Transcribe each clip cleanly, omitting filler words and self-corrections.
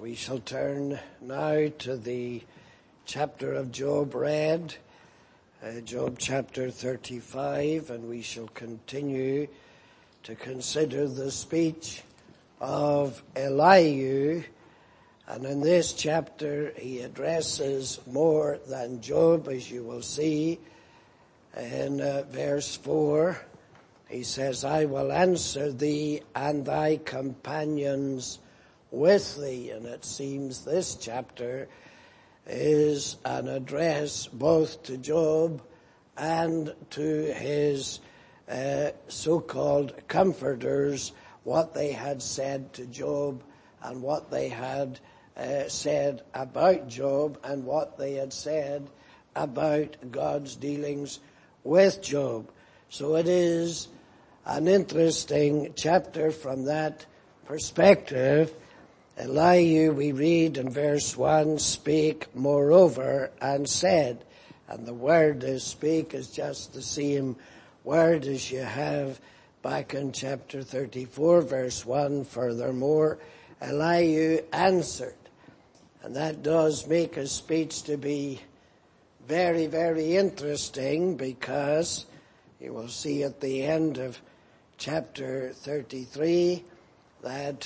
We shall turn now to the chapter of Job read, Job chapter 35, and we shall continue to consider the speech of Elihu. And in this chapter he addresses more than Job, as you will see in verse 4. He says, I will answer thee and thy companions with thee. And it seems this chapter is an address both to Job and to his so-called comforters, what they had said to Job and what they had said about Job and what they had said about God's dealings with Job. So it is an interesting chapter from that perspective. Elihu, we read in verse 1, spake moreover and said, and the word is speak is just the same word as you have back in chapter 34, verse 1, furthermore, Elihu answered. And that does make his speech to be very, very interesting, because you will see at the end of chapter 33 that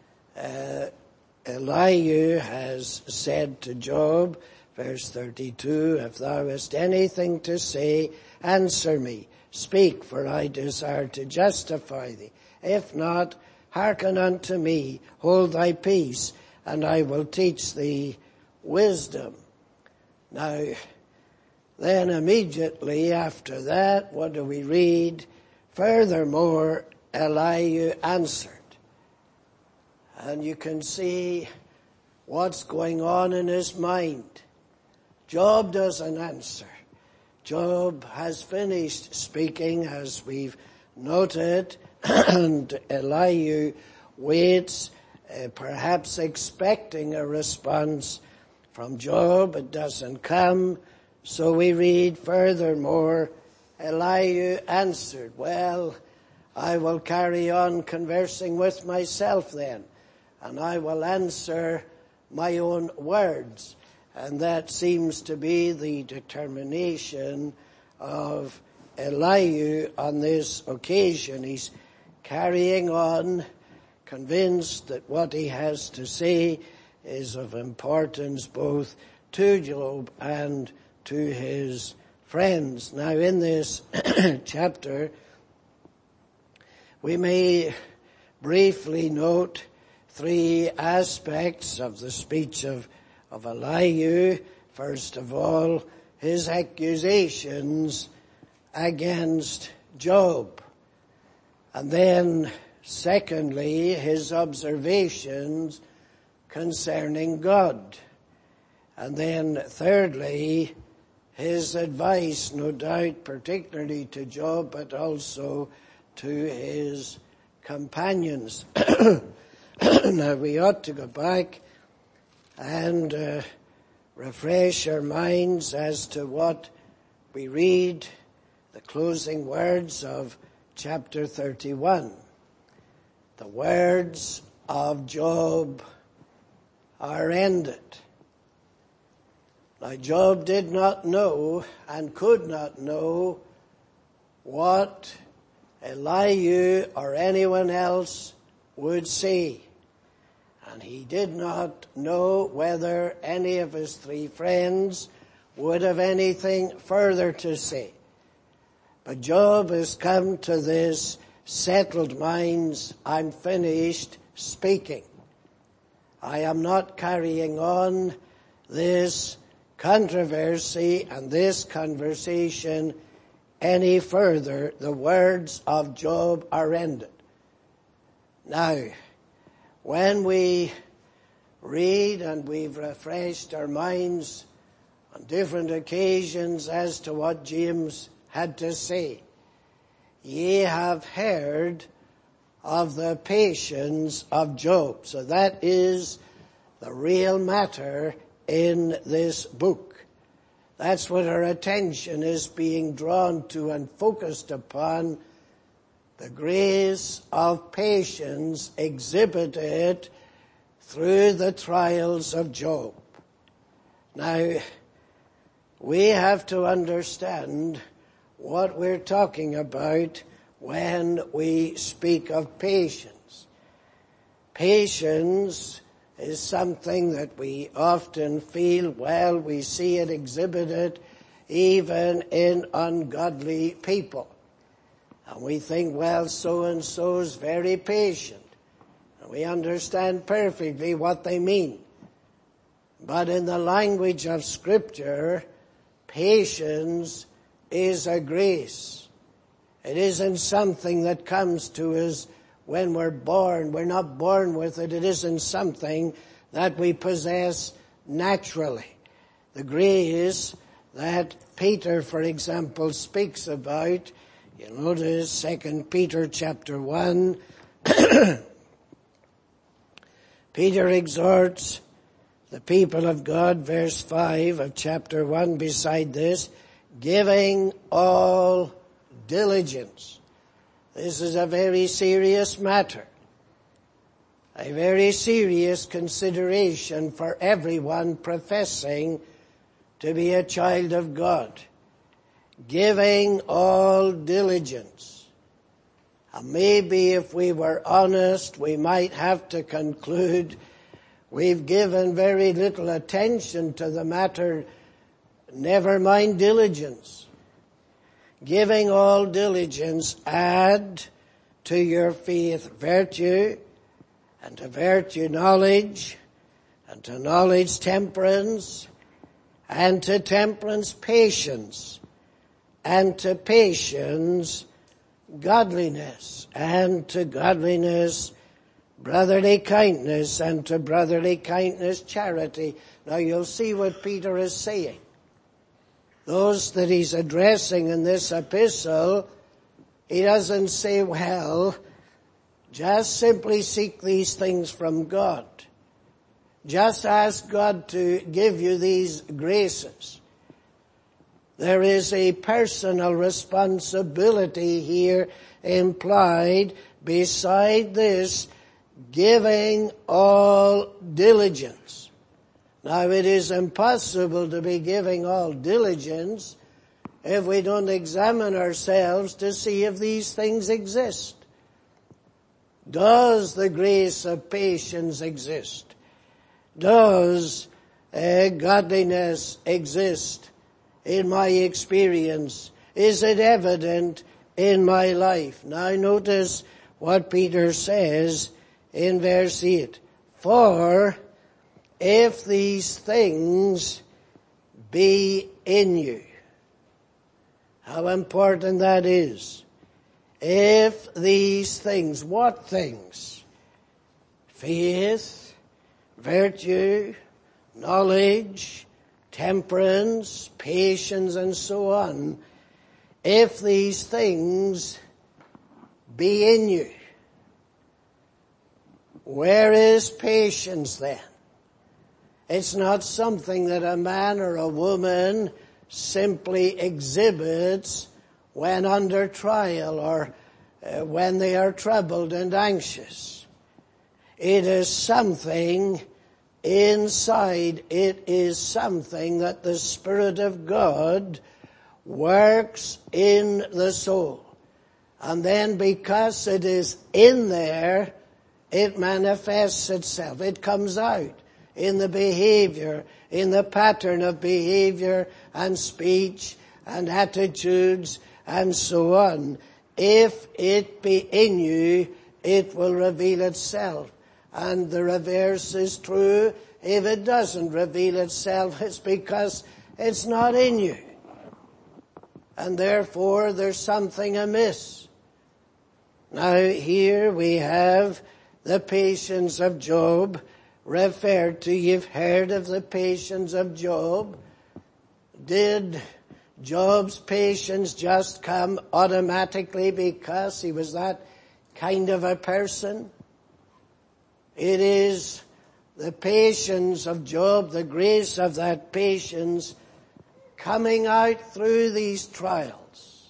Elihu has said to Job, verse 32, if thou hast anything to say, answer me. Speak, for I desire to justify thee. If not, hearken unto me, hold thy peace, and I will teach thee wisdom. Now, then immediately after that, what do we read? Furthermore, Elihu answered. And you can see what's going on in his mind. Job doesn't answer. Job has finished speaking, as we've noted, and Elihu waits, perhaps expecting a response from Job. It doesn't come. So we read, furthermore, Elihu answered. Well, I will carry on conversing with myself then, and I will answer my own words. And that seems to be the determination of Elihu on this occasion. He's carrying on, convinced that what he has to say is of importance both to Job and to his friends. Now in this chapter, we may briefly note three aspects of the speech of Elihu. First of all, his accusations against Job. And then, secondly, his observations concerning God. And then, thirdly, his advice, no doubt, particularly to Job, but also to his companions. Now, we ought to go back and refresh our minds as to what we read, the closing words of chapter 31. The words of Job are ended. Now, Job did not know and could not know what Elihu or anyone else would say. And he did not know whether any of his three friends would have anything further to say. But Job has come to this settled minds, I'm finished speaking. I am not carrying on this controversy and this conversation any further. The words of Job are ended. Now, when we read, and we've refreshed our minds on different occasions as to what James had to say, ye have heard of the patience of Job. So that is the real matter in this book. That's what our attention is being drawn to and focused upon. The grace of patience exhibited through the trials of Job. Now, we have to understand what we're talking about when we speak of patience. Patience is something that we often feel, well, we see it exhibited even in ungodly people. And we think, well, so-and-so's very patient. And we understand perfectly what they mean. But in the language of Scripture, patience is a grace. It isn't something that comes to us when we're born. We're not born with it. It isn't something that we possess naturally. The grace that Peter, for example, speaks about, you'll notice 2 Peter chapter 1, Peter exhorts the people of God, verse 5 of chapter 1, beside this, giving all diligence. This is a very serious matter, a very serious consideration for everyone professing to be a child of God. Giving all diligence. And maybe if we were honest, we might have to conclude we've given very little attention to the matter, never mind diligence. Giving all diligence, add to your faith virtue, and to virtue knowledge, and to knowledge temperance, and to temperance patience, and to patience godliness, and to godliness brotherly kindness, and to brotherly kindness charity. Now you'll see what Peter is saying. Those that he's addressing in this epistle, he doesn't say, well, just simply seek these things from God. Just ask God to give you these graces. There is a personal responsibility here implied beside this, giving all diligence. Now, it is impossible to be giving all diligence if we don't examine ourselves to see if these things exist. Does the grace of patience exist? Does godliness exist in my experience? Is it evident in my life? Now notice what Peter says in verse 8. For if these things be in you. How important that is. If these things, what things? Faith, virtue, knowledge, temperance, patience, and so on. If these things be in you. Where is patience then? It's not something that a man or a woman simply exhibits when under trial or when they are troubled and anxious. It is something inside. It is something that the Spirit of God works in the soul. And then because it is in there, it manifests itself. It comes out in the behavior, in the pattern of behavior and speech and attitudes and so on. If it be in you, it will reveal itself. And the reverse is true. If it doesn't reveal itself, it's because it's not in you. And therefore there's something amiss. Now here we have the patience of Job referred to. You've heard of the patience of Job. Did Job's patience just come automatically because he was that kind of a person? It is the patience of Job, the grace of that patience coming out through these trials.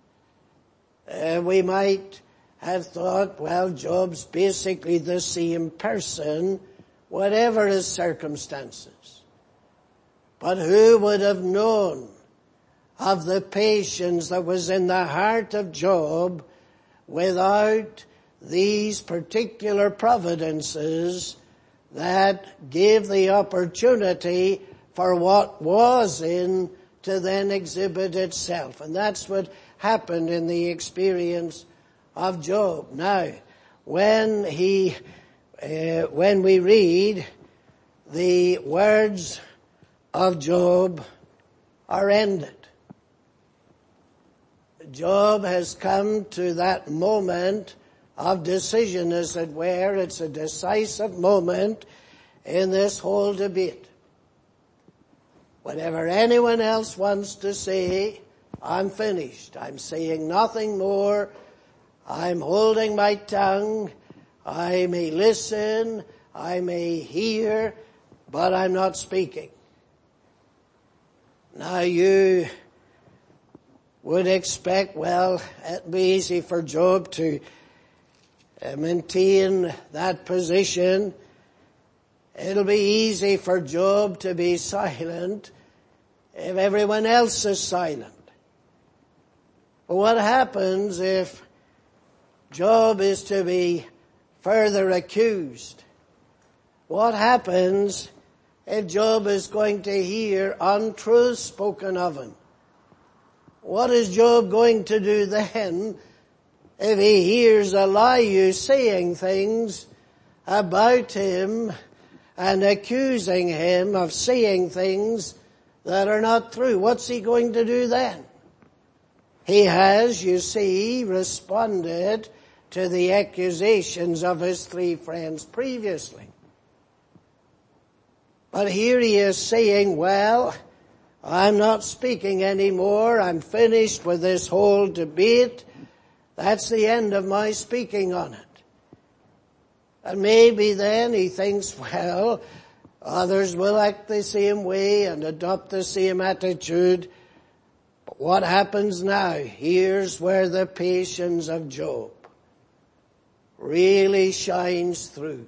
We might have thought, well, Job's basically the same person. whatever his circumstances. But who would have known of the patience that was in the heart of Job without these particular providences that gave the opportunity for what was in to then exhibit itself. And that's what happened in the experience of Job. Now, when we read the words of Job are ended. Job has come to that moment of decision, as it were. It's a decisive moment in this whole debate. Whatever anyone else wants to say, I'm finished. I'm saying nothing more. I'm holding my tongue. I may listen. I may hear, but I'm not speaking. Now you would expect, well, it'd be easy for Job to maintain that position. It'll be easy for Job to be silent if everyone else is silent. But what happens if Job is to be further accused? What happens if Job is going to hear untruth spoken of him? What is Job going to do then if he hears Elihu saying things about him and accusing him of saying things that are not true? What's he going to do then? He has, you see, responded to the accusations of his three friends previously. But here he is saying, well, I'm not speaking anymore. I'm finished with this whole debate. That's the end of my speaking on it. And maybe then he thinks, well, others will act the same way and adopt the same attitude. But what happens now? Here's where the patience of Job really shines through.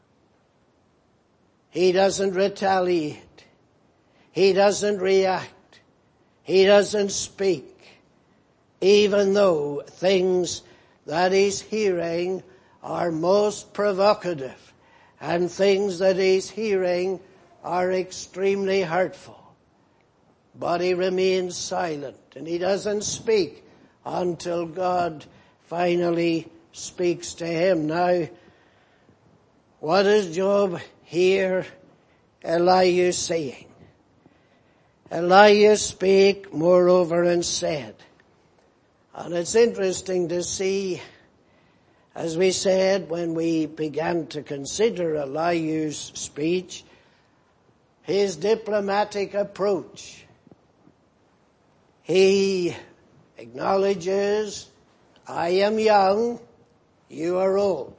He doesn't retaliate. He doesn't react. He doesn't speak. Even though things that he's hearing are most provocative and things that he's hearing are extremely hurtful. But he remains silent and he doesn't speak until God finally speaks to him. Now, what does Job hear Elihu saying? Elihu spake moreover and said, and it's interesting to see, as we said when we began to consider Elihu's speech, his diplomatic approach. He acknowledges, I am young, you are old.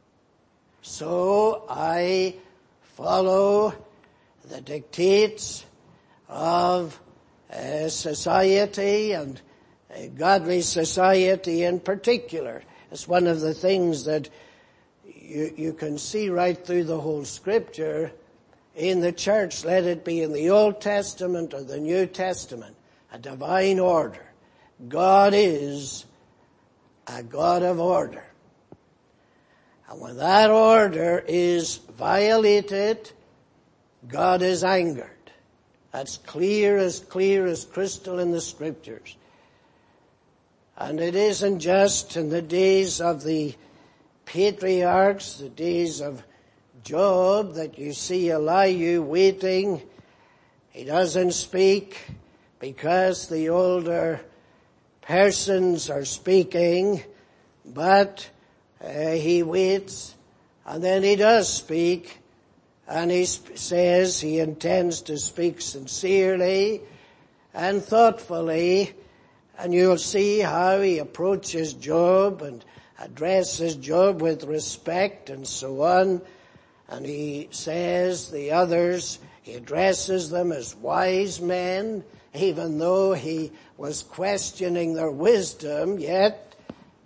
So I follow the dictates of society and a godly society in particular. It's one of the things that you can see right through the whole scripture in the church, let it be in the Old Testament or the New Testament, a divine order. God is a God of order. And when that order is violated, God is angered. That's clear as crystal in the scriptures. And it isn't just in the days of the patriarchs, the days of Job, that you see Elihu waiting. He doesn't speak because the older persons are speaking, but he waits, and then he does speak, and he says he intends to speak sincerely and thoughtfully, and you'll see how he approaches Job and addresses Job with respect and so on. And he says the others, he addresses them as wise men, even though he was questioning their wisdom, yet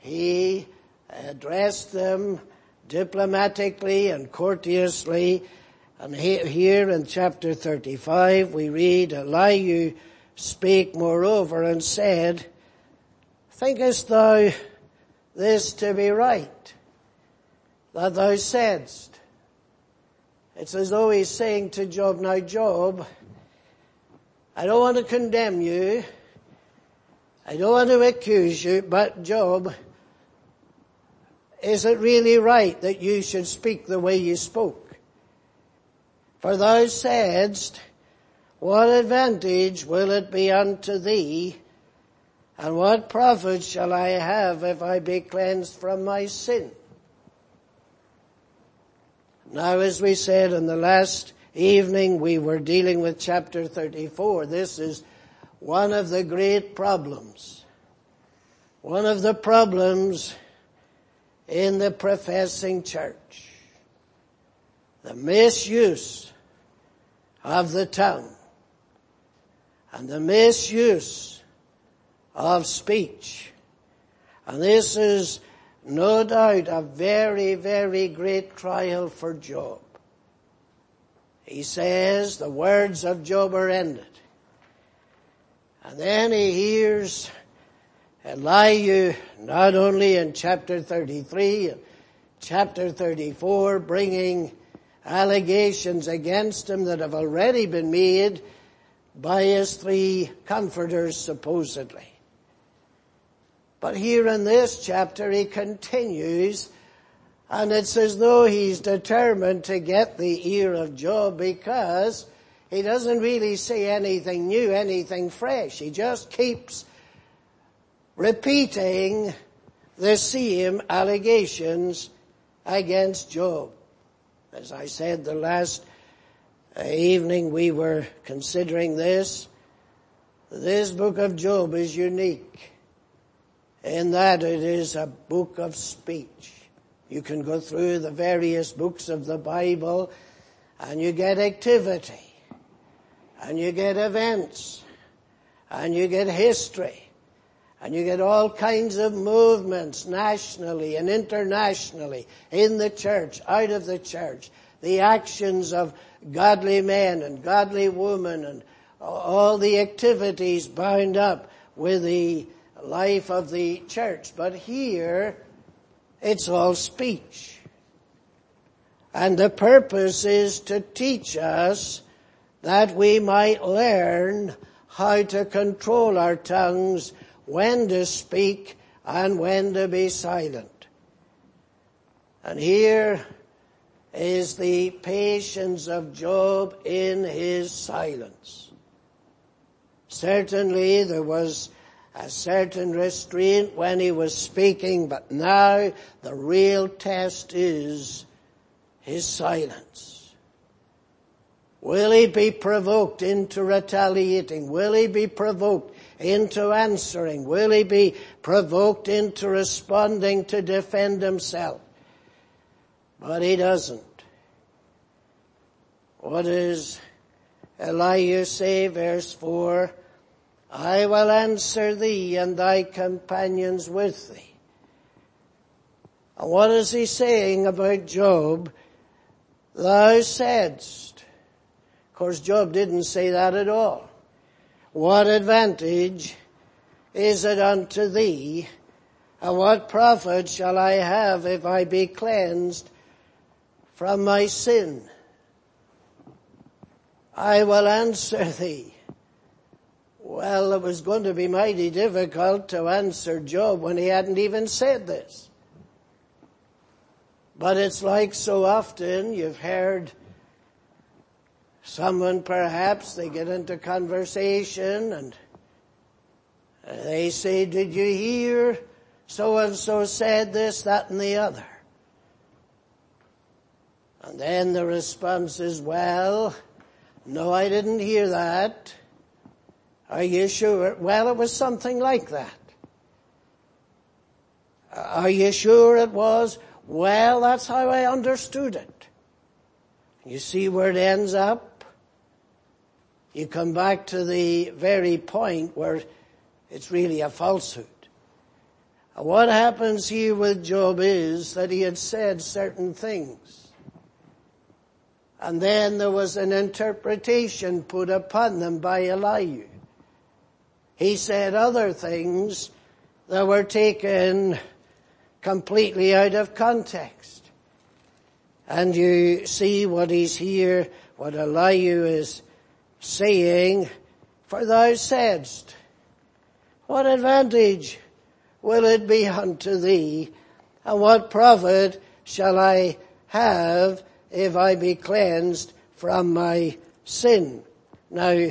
he addressed them diplomatically and courteously, And here in chapter 35 we read, Elihu spake moreover and said, thinkest thou this to be right, that thou saidst? It's as though he's saying to Job, now Job, I don't want to condemn you, I don't want to accuse you, but Job, is it really right that you should speak the way you spoke? For thou saidst, what advantage will it be unto thee, and what profit shall I have if I be cleansed from my sin? Now, as we said in the last evening, we were dealing with chapter 34. This is one of the great problems. One of the problems in the professing church. The misuse of the tongue and the misuse of speech. And this is no doubt a very, very great trial for Job. He says the words of Job are ended. And then he hears Elihu, not only in chapter 33, and chapter 34, bringing allegations against him that have already been made by his three comforters, supposedly. But here in this chapter he continues, and it's as though he's determined to get the ear of Job, because he doesn't really say anything new, anything fresh. He just keeps repeating the same allegations against Job. As I said the last evening we were considering this book of Job is unique in that it is a book of speech. You can go through the various books of the Bible and you get activity, and you get events, and you get history, and you get all kinds of movements nationally and internationally, in the church, out of the church, the actions of godly men and godly women, and all the activities bound up with the life of the church. But here, it's all speech. And the purpose is to teach us that we might learn how to control our tongues, when to speak and when to be silent. And here is the patience of Job in his silence. Certainly there was a certain restraint when he was speaking, but now the real test is his silence. Will he be provoked into retaliating? Will he be provoked into answering? Will he be provoked into responding to defend himself? But he doesn't. What does Elihu say, verse 4? I will answer thee and thy companions with thee. And what is he saying about Job? Thou saidst. Of course, Job didn't say that at all. What advantage is it unto thee? And what profit shall I have if I be cleansed from my sin? I will answer thee. Well, it was going to be mighty difficult to answer Job when he hadn't even said this. But it's like so often you've heard someone, perhaps they get into conversation and they say, did you hear so-and-so said this, that and the other? And then the response is, well, no, I didn't hear that. Are you sure? Well, it was something like that. Are you sure it was? Well, that's how I understood it. You see where it ends up? You come back to the very point where it's really a falsehood. And what happens here with Job is that he had said certain things. And then there was an interpretation put upon them by Elihu. He said other things that were taken completely out of context. And you see what what Elihu is saying, for thou saidst, what advantage will it be unto thee, and what profit shall I have if I be cleansed from my sin? Now,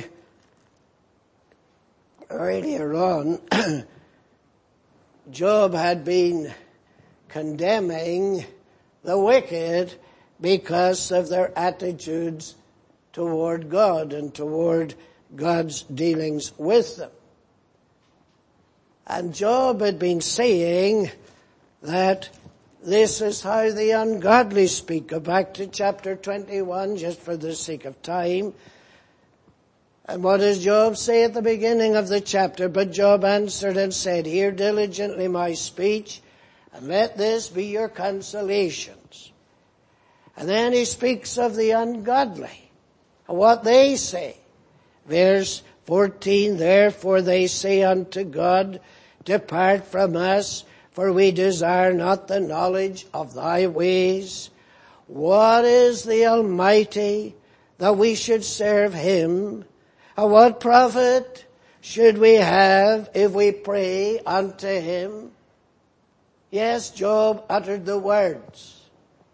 earlier on, Job had been condemning the wicked because of their attitudes toward God and toward God's dealings with them. And Job had been saying that this is how the ungodly speak. Go back to chapter 21 just for the sake of time. And what does Job say at the beginning of the chapter? But Job answered and said, hear diligently my speech, and let this be your consolations. And then he speaks of the ungodly, and what they say. Verse 14, therefore they say unto God, depart from us, for we desire not the knowledge of thy ways. What is the Almighty that we should serve him? And what profit should we have if we pray unto him? Yes, Job uttered the words,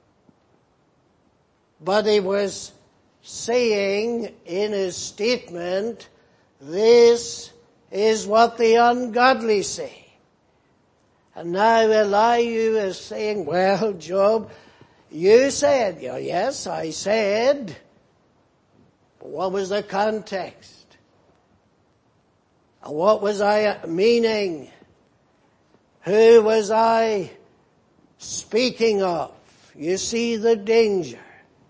but he was saying in his statement, this is what the ungodly say. And now Elihu is saying, well, Job, you said, yes, I said, but what was the context? And what was I meaning? Who was I speaking of? You see the danger.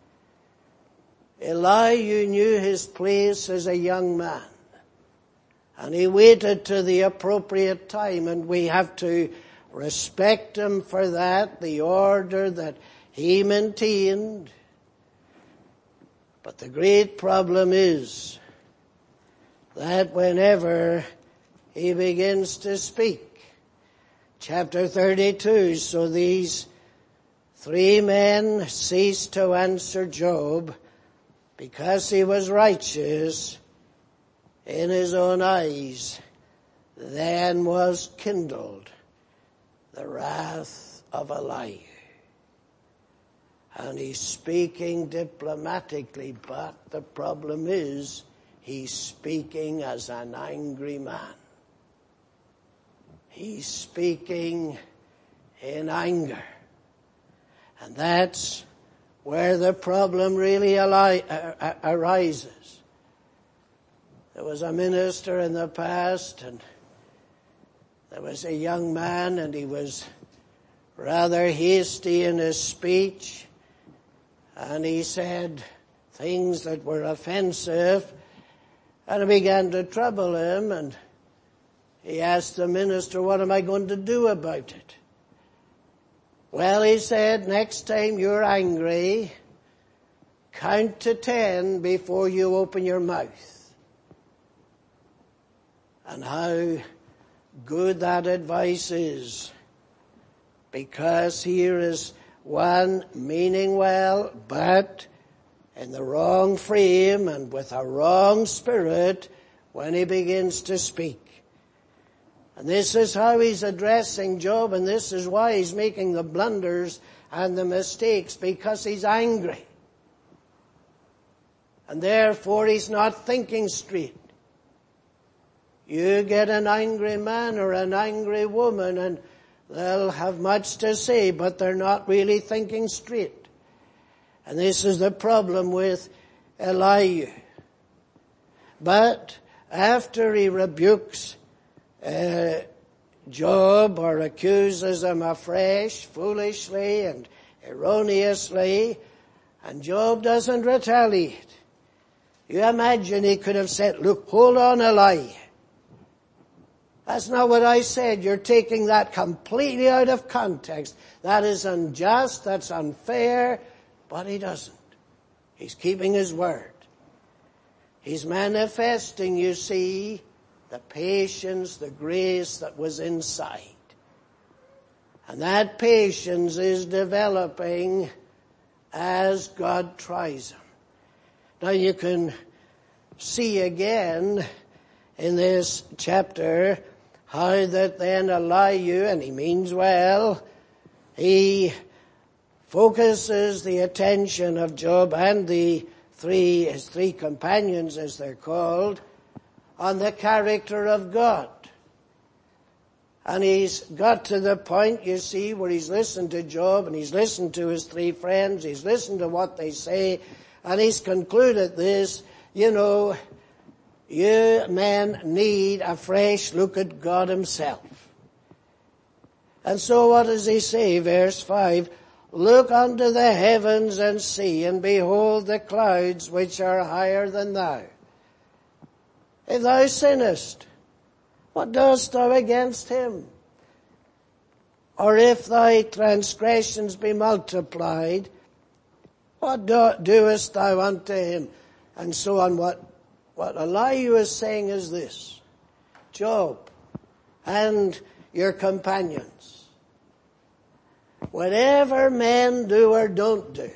Elihu knew his place as a young man. And he waited to the appropriate time, and we have to respect him for that, the order that he maintained. But the great problem is that whenever he begins to speak, chapter 32, so these three men ceased to answer Job because he was righteous in his own eyes. Then was kindled the wrath of Elihu. And he's speaking diplomatically, but the problem is he's speaking as an angry man. He's speaking in anger. And that's where the problem really arises. There was a minister in the past, and there was a young man, and he was rather hasty in his speech, and he said things that were offensive, and it began to trouble him, and he asked the minister, what am I going to do about it? Well, he said, next time you're angry, count to 10 before you open your mouth. And how good that advice is. Because here is one meaning well, but in the wrong frame and with a wrong spirit when he begins to speak. And this is how he's addressing Job, and this is why he's making the blunders and the mistakes, because he's angry. And therefore he's not thinking straight. You get an angry man or an angry woman and they'll have much to say, but they're not really thinking straight. And this is the problem with Elihu. But after he rebukes Job or accuses him afresh, foolishly and erroneously, and Job doesn't retaliate. You imagine he could have said, look, hold on, Elihu. That's not what I said. You're taking that completely out of context. That is unjust, that's unfair, but he doesn't. He's keeping his word. He's manifesting, you see, the patience, the grace that was inside. And that patience is developing as God tries him. Now you can see again in this chapter how that then Elihu, and he means well, he focuses the attention of Job and his three companions, as they're called, on the character of God. And he's got to the point, you see, where he's listened to Job and he's listened to his three friends, he's listened to what they say, and he's concluded this, you men need a fresh look at God himself. And so what does he say? Verse 5, look unto the heavens and see, and behold the clouds which are higher than thou. If thou sinnest, what dost thou against him? Or if thy transgressions be multiplied, what doest thou unto him? And so on. What Elihu is saying is this: Job and your companions, whatever men do or don't do,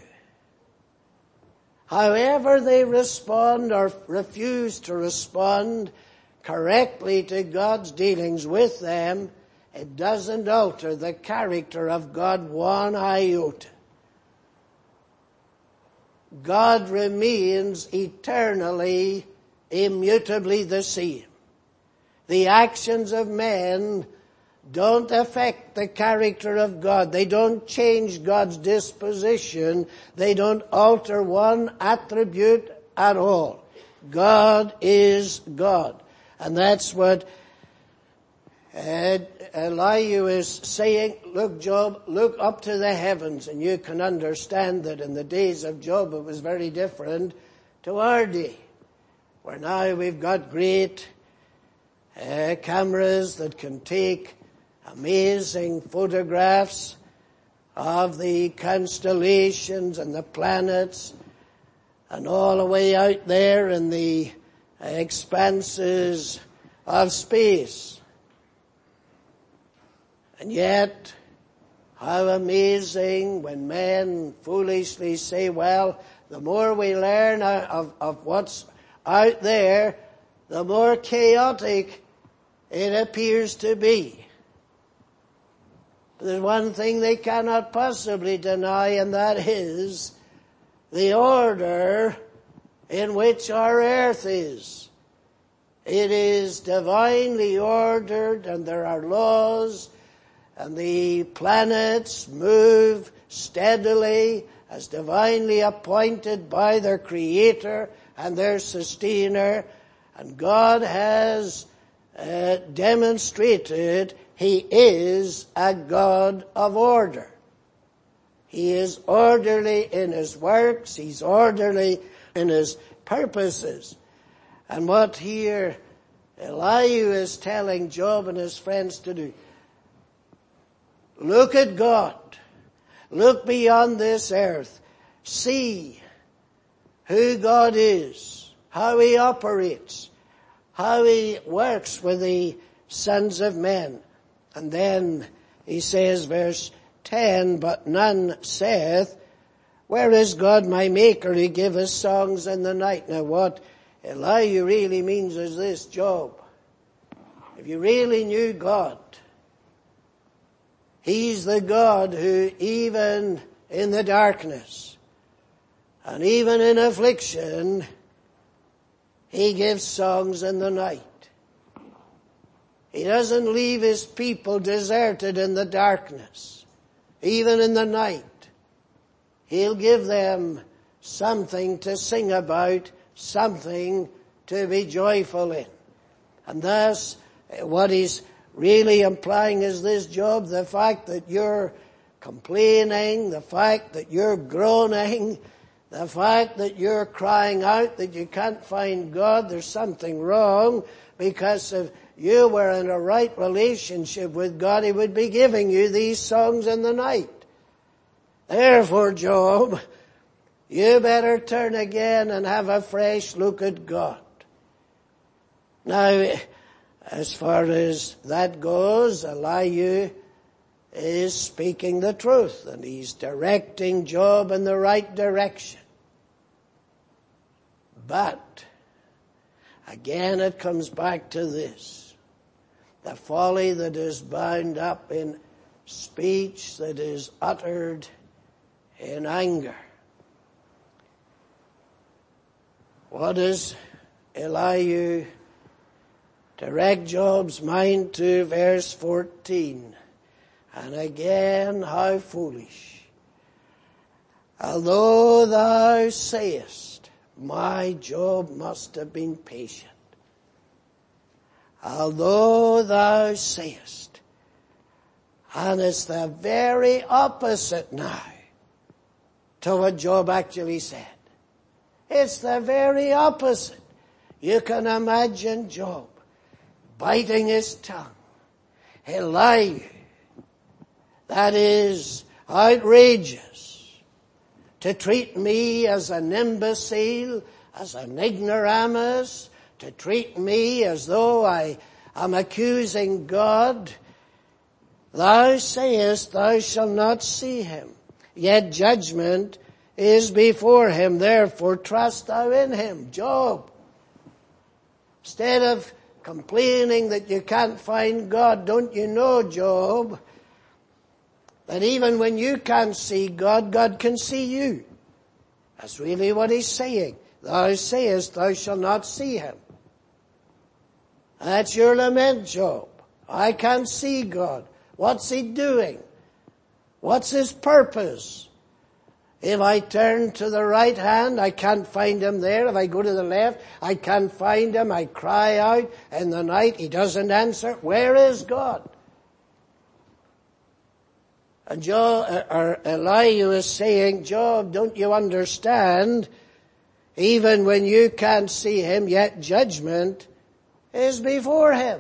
however they respond or refuse to respond correctly to God's dealings with them, it doesn't alter the character of God one iota. God remains eternally, immutably the same. The actions of men don't affect the character of God. They don't change God's disposition. They don't alter one attribute at all. God is God. And that's what Elihu is saying. Look, Job, look up to the heavens, and you can understand that in the days of Job it was very different to our day, where now we've got great cameras that can take amazing photographs of the constellations and the planets and all the way out there in the expanses of space. And yet, how amazing when men foolishly say, well, the more we learn of what's out there, the more chaotic it appears to be. But there's one thing they cannot possibly deny, and that is the order in which our earth is. It is divinely ordered, and there are laws, and the planets move steadily as divinely appointed by their Creator and their Sustainer. And God has demonstrated He is a God of order. He is orderly in His works. He's orderly in His purposes. And what here Elihu is telling Job and his friends to do: look at God. Look beyond this earth. See who God is, how He operates, how He works with the sons of men. And then he says, verse 10, but none saith, where is God my Maker who giveth songs in the night? Now what Elihu really means is this: Job, if you really knew God, He's the God who even in the darkness and even in affliction, He gives songs in the night. He doesn't leave His people deserted in the darkness. Even in the night, He'll give them something to sing about, something to be joyful in. And thus, what He's really implying is this, Job: the fact that you're complaining, the fact that you're groaning, the fact that you're crying out that you can't find God, there's something wrong, because if you were in a right relationship with God, He would be giving you these songs in the night. Therefore, Job, You better turn again and have a fresh look at God. Now, as far as that goes, Elihu is speaking the truth, and he's directing Job in the right direction. But, again it comes back to this: the folly that is bound up in speech that is uttered in anger. What does Elihu direct Job's mind to? Verse 14. And again, how foolish. Although thou sayest, my Job must have been patient. Although thou sayest. And it's the very opposite now to what Job actually said. It's the very opposite. You can imagine Job biting his tongue. Elihu, that is outrageous. To treat me as an imbecile, as an ignoramus, to treat me as though I am accusing God. Thou sayest, thou shalt not see him, yet judgment is before him, therefore trust thou in him. Job, instead of complaining that you can't find God, don't you know, Job, that even when you can't see God, God can see you? That's really what he's saying. Thou sayest, thou shalt not see him. That's your lament, Job. I can't see God. What's he doing? What's his purpose? If I turn to the right hand, I can't find him there. If I go to the left, I can't find him. I cry out in the night, he doesn't answer. Where is God? And Elihu is saying, Job, don't you understand? Even when you can't see him, yet judgment is before him.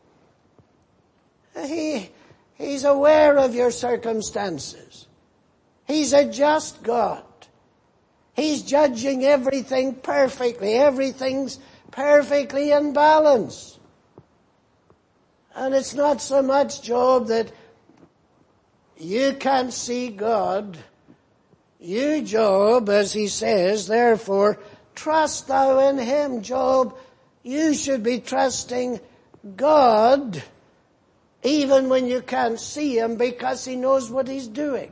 He's aware of your circumstances. He's a just God. He's judging everything perfectly. Everything's perfectly in balance. And it's not so much, Job, that you can't see God. You, Job, as he says, therefore, trust thou in him. Job, you should be trusting God even when you can't see him, because he knows what he's doing.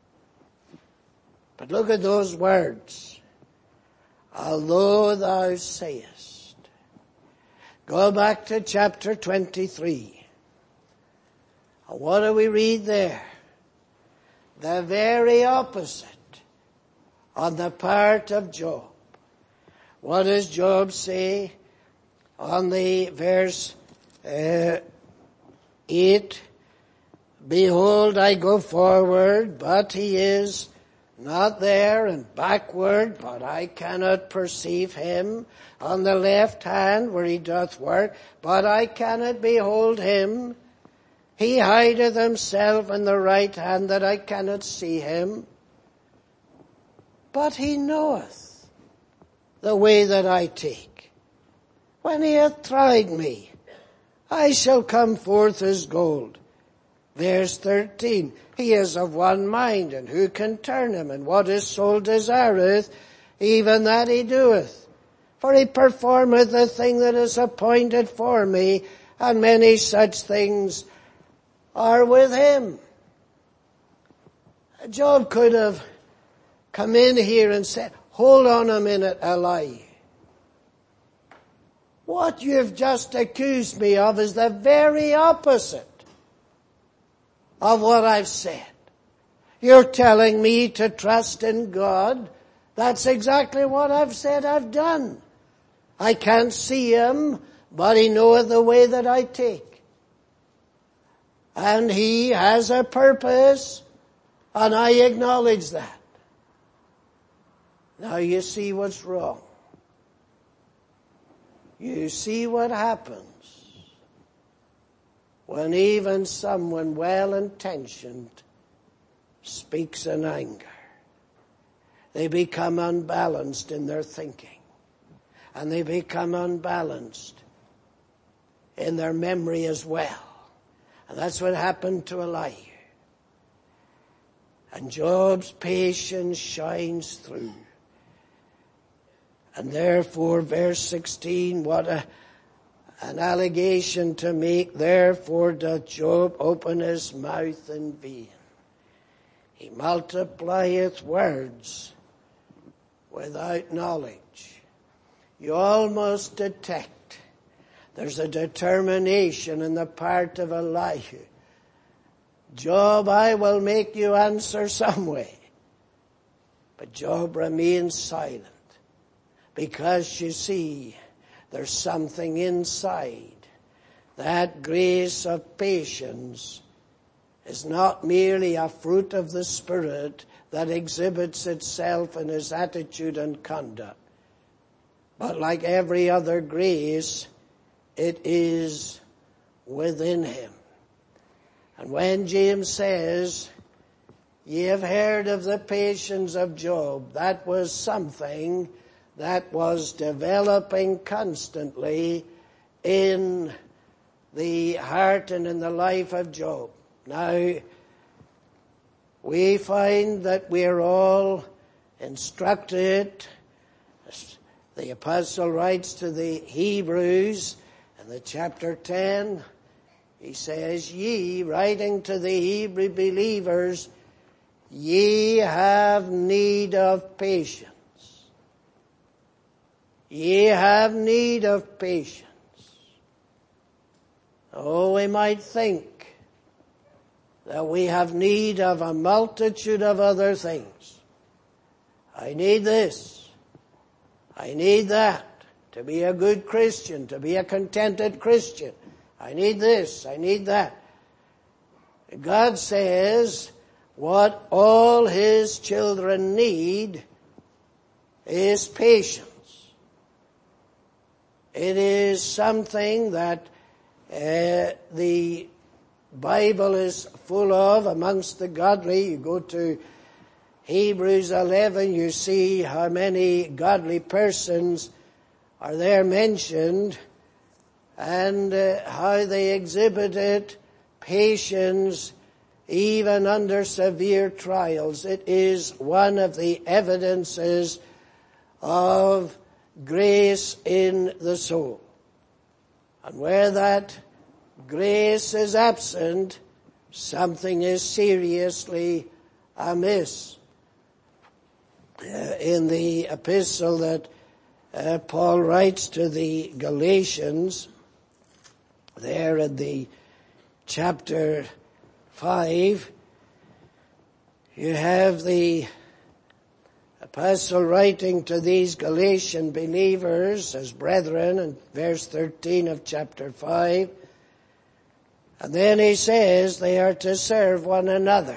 But look at those words. Although thou sayest. Go back to chapter 23. What do we read there? The very opposite on the part of Job. What does Job say on the verse 8? Behold, I go forward, but he is not there, and backward, but I cannot perceive him. On the left hand where he doth work, but I cannot behold him. He hideth himself in the right hand, that I cannot see him. But he knoweth the way that I take. When he hath tried me, I shall come forth as gold. Verse 13, he is of one mind, and who can turn him? And what his soul desireth, even that he doeth. For he performeth the thing that is appointed for me, and many such things are with him. Job could have come in here and said, hold on a minute, Elihu. What you've just accused me of is the very opposite of what I've said. You're telling me to trust in God. That's exactly what I've said I've done. I can't see him, but he knoweth the way that I take. And he has a purpose, and I acknowledge that. Now you see what's wrong. You see what happens when even someone well-intentioned speaks in anger. they become unbalanced in their thinking. And they become unbalanced in their memory as well. And that's what happened to Elihu. And Job's patience shines through. And therefore, verse 16, what an allegation to make. Therefore doth Job open his mouth in vain. He multiplieth words without knowledge. You almost detect there's a determination in the part of Elihu. Job, I will make you answer some way. But Job remains silent. Because you see, there's something inside. That grace of patience is not merely a fruit of the Spirit that exhibits itself in his attitude and conduct. But like every other grace, it is within him. And when James says, ye have heard of the patience of Job, that was something that was developing constantly in the heart and in the life of Job. Now, we find that we're all instructed. The apostle writes to the Hebrews in the chapter 10, he says, ye, writing to the Hebrew believers, ye have need of patience. Ye have need of patience. Oh, we might think that we have need of a multitude of other things. I need this. I need that. To be a good Christian, to be a contented Christian. I need this. I need that. God says what all his children need is patience. It is something that the Bible is full of amongst the godly. You go to Hebrews 11, you see how many godly persons are there mentioned and how they exhibited patience even under severe trials. It is one of the evidences of grace in the soul. And where that grace is absent, something is seriously amiss. In the epistle that Paul writes to the Galatians, there in the chapter 5, you have the apostle writing to these Galatian believers as brethren in verse 13 of chapter 5. And then he says they are to serve one another.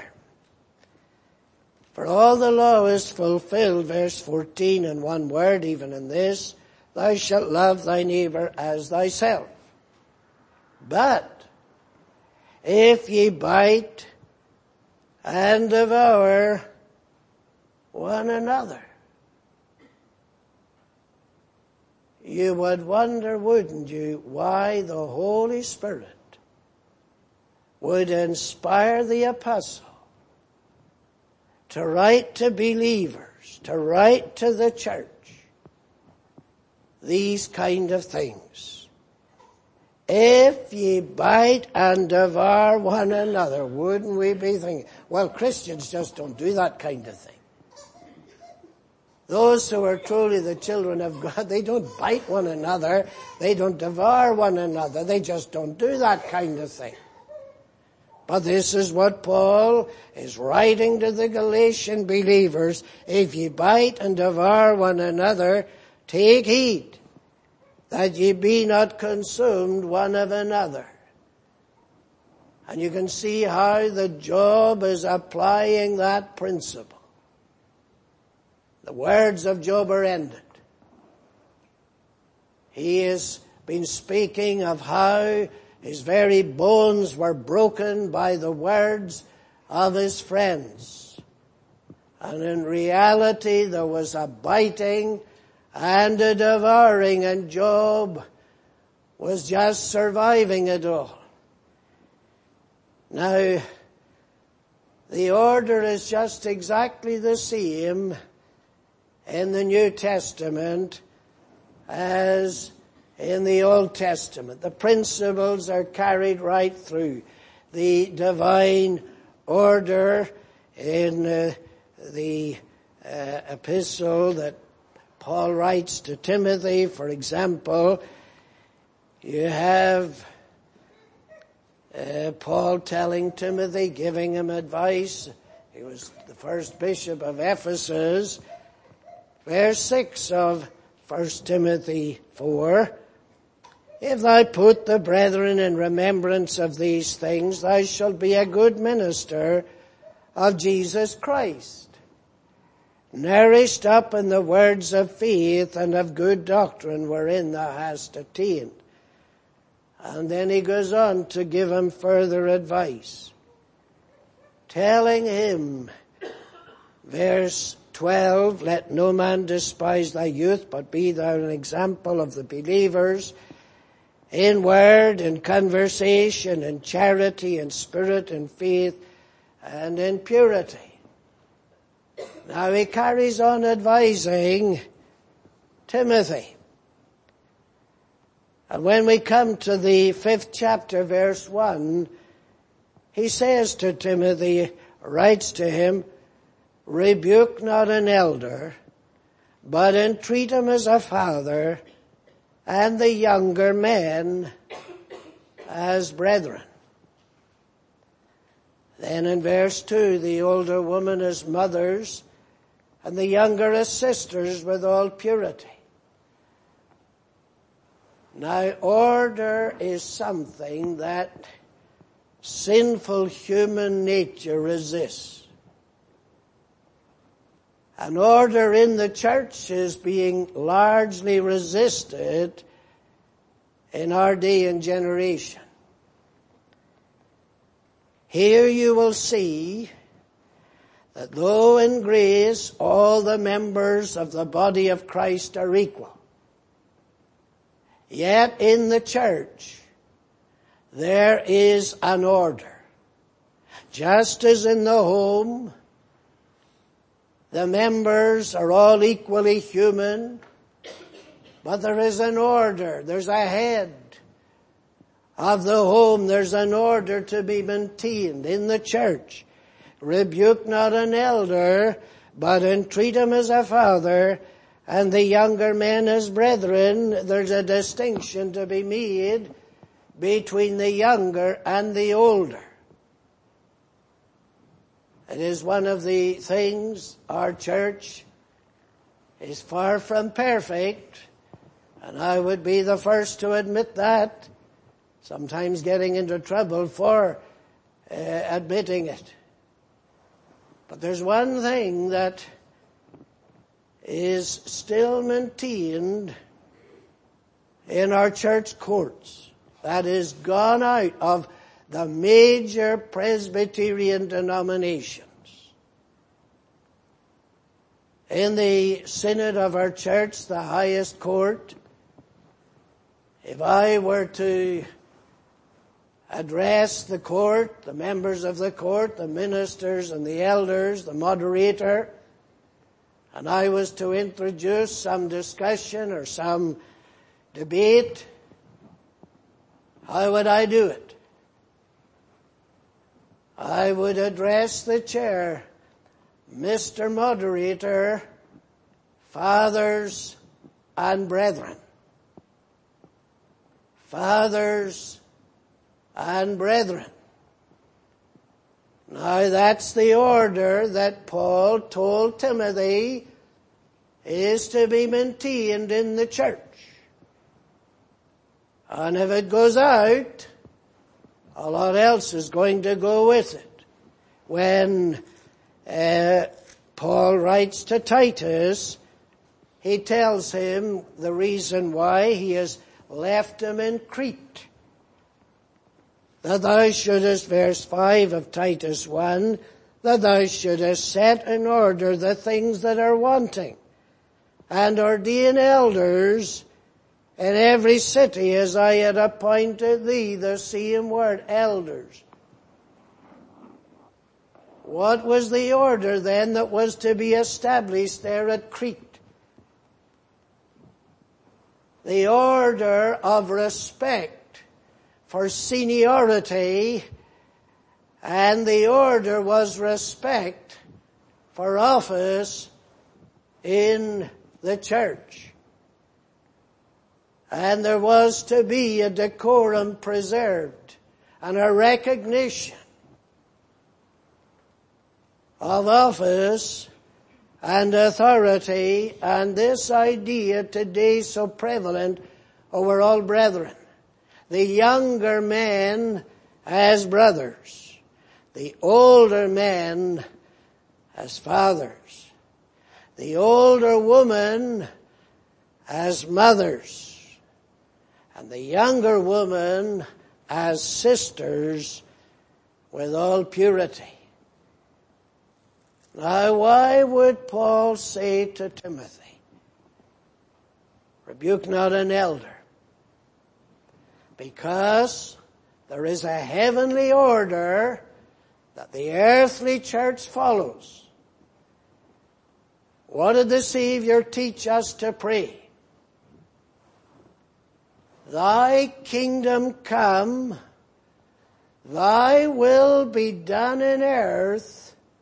For all the law is fulfilled, verse 14, in one word, even in this, thou shalt love thy neighbor as thyself. But if ye bite and devour one another, you would wonder, wouldn't you, why the Holy Spirit would inspire the apostle to write to believers, to write to the church, these kind of things. If ye bite and devour one another, wouldn't we be thinking, well, Christians just don't do that kind of thing. Those who are truly the children of God, they don't bite one another, they don't devour one another, they just don't do that kind of thing. But this is what Paul is writing to the Galatian believers. If ye bite and devour one another, take heed that ye be not consumed one of another. And you can see how the Job is applying that principle. The words of Job are ended. He has been speaking of how his very bones were broken by the words of his friends. And in reality there was a biting and a devouring, and Job was just surviving it all. Now, the order is just exactly the same in the New Testament as in the Old Testament. The principles are carried right through. The divine order in the epistle that Paul writes to Timothy, for example, you have Paul telling Timothy, giving him advice. He was the first bishop of Ephesus. Verse 6 of 1 Timothy 4, if thou put the brethren in remembrance of these things, thou shalt be a good minister of Jesus Christ, nourished up in the words of faith and of good doctrine wherein thou hast attained. And then he goes on to give him further advice, telling him, verse 12, let no man despise thy youth, but be thou an example of the believers in word, in conversation, in charity, in spirit, in faith, and in purity. Now he carries on advising Timothy. And when we come to the 5th chapter, verse 1, he says to Timothy, writes to him, rebuke not an elder, but entreat him as a father, and the younger men as brethren. Then in verse 2, the older woman as mothers, and the younger as sisters with all purity. Now, order is something that sinful human nature resists. And order in the church is being largely resisted in our day and generation. Here you will see that though in grace all the members of the body of Christ are equal, yet in the church there is an order. Just as in the home, the members are all equally human, but there is an order. There's a head of the home. There's an order to be maintained in the church. Rebuke not an elder, but entreat him as a father, and the younger men as brethren. There's a distinction to be made between the younger and the older. It is one of the things our church is far from perfect, and I would be the first to admit that, sometimes getting into trouble for admitting it. But there's one thing that is still maintained in our church courts, that is gone out of the major Presbyterian denominations. In the synod of our church, the highest court, if I were to address the court, the members of the court, the ministers and the elders, the moderator, and I was to introduce some discussion or some debate, how would I do it? I would address the chair, Mr. Moderator, fathers and brethren. Fathers and brethren. Now that's the order that Paul told Timothy is to be maintained in the church. And if it goes out, a lot else is going to go with it. When Paul writes to Titus, he tells him the reason why he has left him in Crete. That thou shouldest, verse 5 of Titus 1, that thou shouldest set in order the things that are wanting, and ordain elders in every city as I had appointed thee. The same word, elders. What was the order then that was to be established there at Crete? The order of respect for seniority, and the order was respect for office in the church. And there was to be a decorum preserved and a recognition of office and authority, and this idea today so prevalent over all brethren. The younger men as brothers, the older men as fathers, the older woman as mothers, and the younger woman as sisters with all purity. Now, why would Paul say to Timothy, rebuke not an elder? Because there is a heavenly order that the earthly church follows. What did the Savior teach us to pray? Thy kingdom come, thy will be done in earth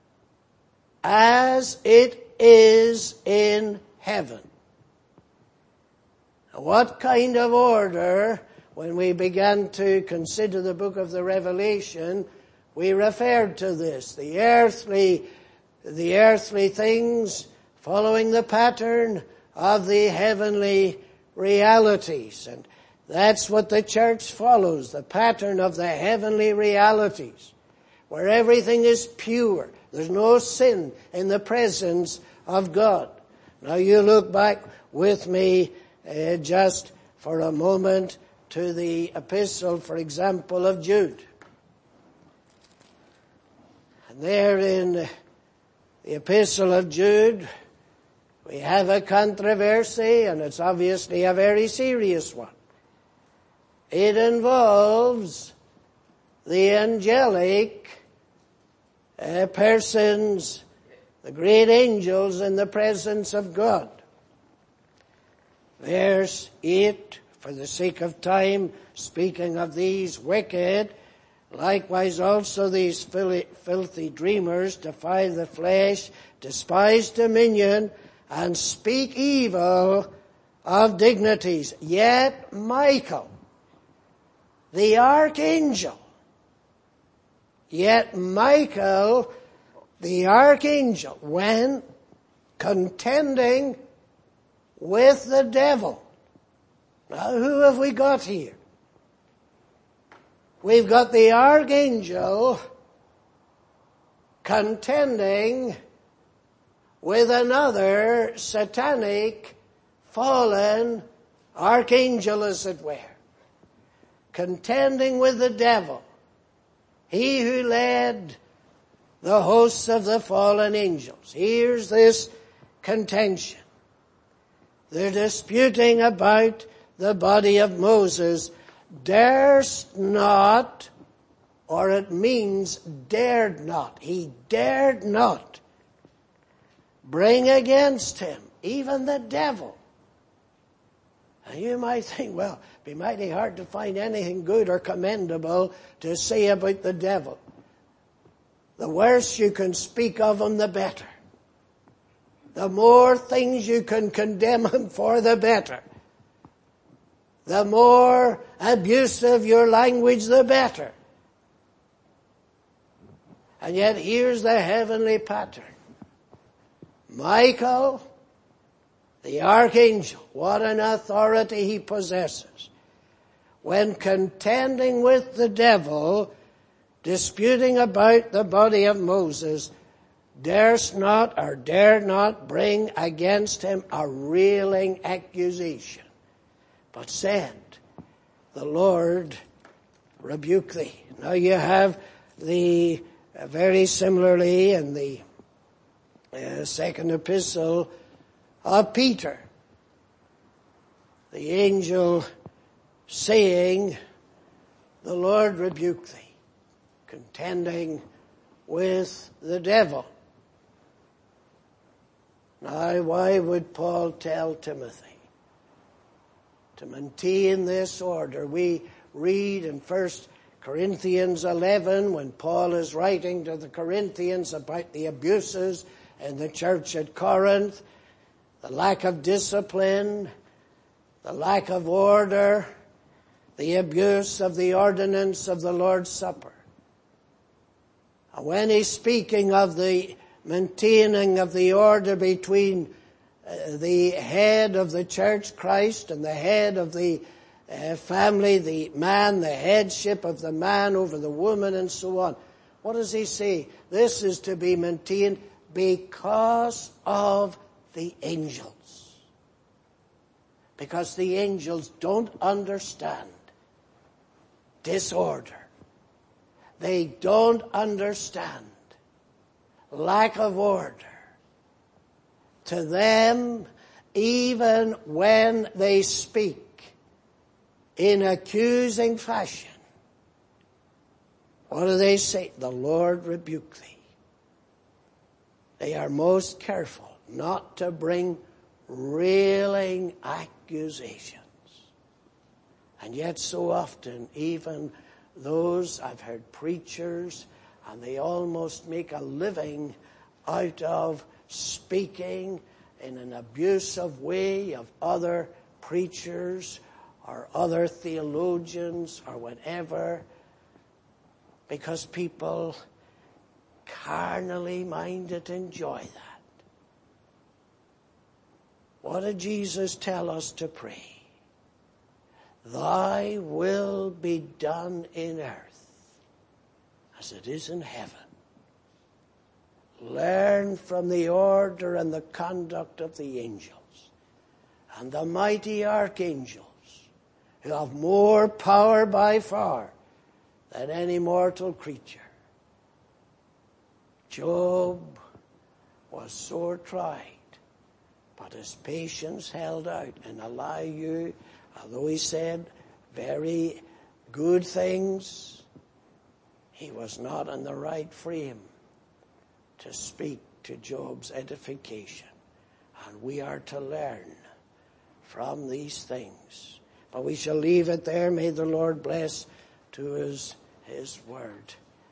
as it is in heaven. Now, what kind of order, when we began to consider the book of the Revelation, we referred to this. The earthly things following the pattern of the heavenly realities. And that's what the church follows, the pattern of the heavenly realities, where everything is pure. There's no sin in the presence of God. Now you look back with me just for a moment to the epistle, for example, of Jude. And there in the epistle of Jude, we have a controversy, and it's obviously a very serious one. It involves the angelic persons, the great angels in the presence of God. Verse 8, for the sake of time, speaking of these wicked, likewise also these filthy dreamers, defy the flesh, despise dominion, and speak evil of dignities. Yet Michael, the archangel, the archangel, when contending with the devil. Now, who have we got here? We've got the archangel contending with another satanic, fallen archangel, as it were. Contending with the devil. He who led the hosts of the fallen angels. Here's this contention. They're disputing about the body of Moses. Durst not, or it means dared not. He dared not bring against him even the devil. And you might think, well, it'd be mighty hard to find anything good or commendable to say about the devil. The worse you can speak of him, the better. The more things you can condemn him for, the better. The more abusive your language, the better. And yet here's the heavenly pattern. Michael, the archangel, what an authority he possesses. When contending with the devil, disputing about the body of Moses, durst not or dared not bring against him a railing accusation, but said, the Lord rebuke thee. Now you have the Very similarly in the second epistle of Peter, the angel saying, "The Lord rebuke thee," contending with the devil. Now, why would Paul tell Timothy to maintain this order? We read in 1 Corinthians 11, when Paul is writing to the Corinthians about the abuses in the church at Corinth, the lack of discipline, the lack of order, the abuse of the ordinance of the Lord's Supper. And when he's speaking of the maintaining of the order between the head of the church, Christ, and the head of the family, the man, the headship of the man over the woman, and so on. What does he say? This is to be maintained because of the angels. Because the angels don't understand disorder. They don't understand lack of order. To them, even when they speak in accusing fashion, what do they say? "The Lord rebuke thee." They are most careful not to bring railing accusations. And yet so often, even those, I've heard preachers, and they almost make a living out of speaking in an abusive way of other preachers or other theologians or whatever, because people carnally minded enjoy that. What did Jesus tell us to pray? "Thy will be done in earth as it is in heaven." Learn from the order and the conduct of the angels and the mighty archangels, who have more power by far than any mortal creature. Job was sore tried, but his patience held out. And Elihu, although he said very good things, he was not in the right frame to speak to Job's edification. And we are to learn from these things. But we shall leave it there. May the Lord bless to his word.